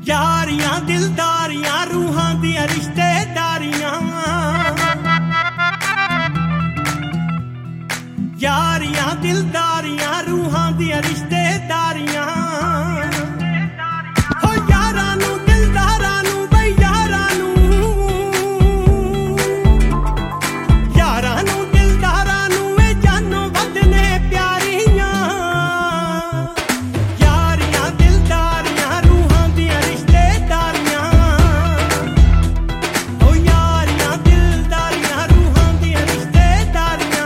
यारियां दिलदारियां रूहां दियां रिश्तेदारियां यारियां दिलदारियां रूहां दियां रिश्तेदारियां हो यारां नू दिलदारां नू बई यारां नू दिलदारां नू ए जानों वधने प्यारियां यारियां दिलदारियां रूहां दियां रिश्तेदारियां हो यारियां दिलदारियां रूहां दियां रिश्तेदारियां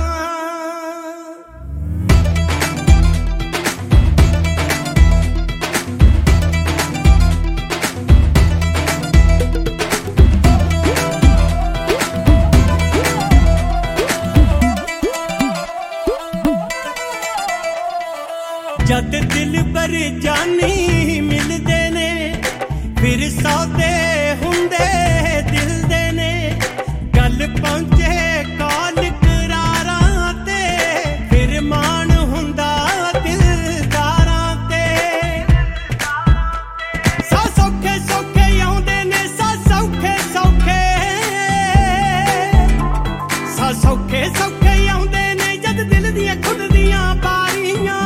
जद दिल पर जानी मिलदे ने फिर सौदे हुंदे दिल दे ने गल पहुंचे कॉल करारां ते फिर मान हुंदा दिलदारां ते सा सौखे सौखे आउंदे ने सा सौखे सौखे आउंदे ने जद दिल दियां खुद दियां बारियां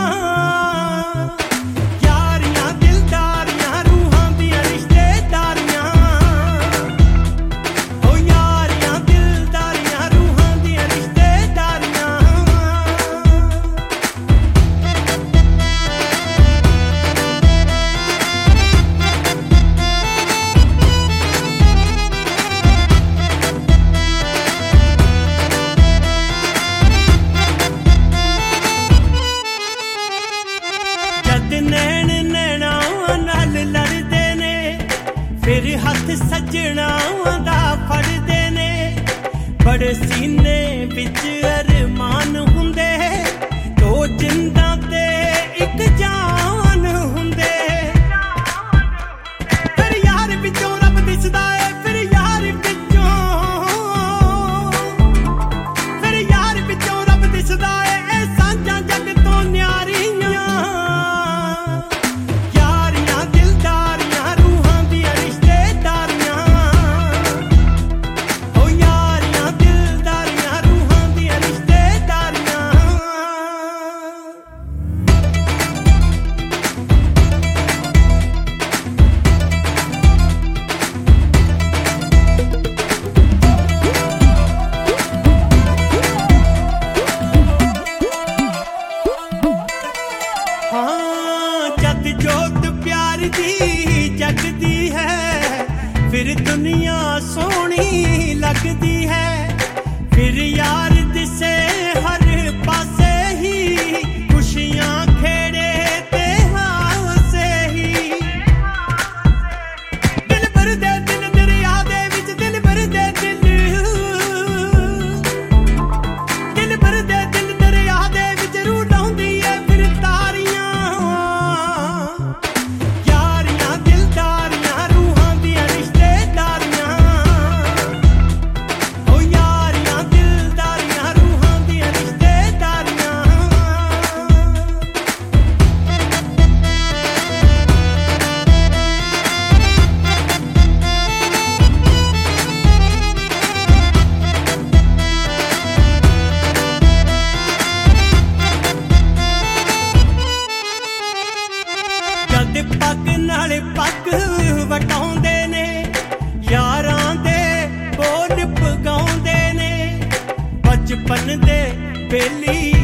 नैन नैना नाल लड़दे ने फिर हथ सजनां दा फड़दे ने बड़े सीने विच अरमान हुंदे दो जिंदां ते इक जान हुंदे फिर यार विचों रब दिसदा है फिर यार विचों रब दिसदा है ए सांझां जग तो न्यारियां जोत प्यार दी जगदी है फिर दुनिया सोहनी लगदी है फिर यार दिसे हर पासे ही खुशियां खेड़े ते हासे ही दिल भर दे दिल दरिया दे विच दिल भर दे दिल भर दे दिल दरिया दे विच रूह लाउंदी है फिर तारियां पग नाल पग वटाउंदे ने यारां दे बोल पगाउंदे ने बचपन दे बेली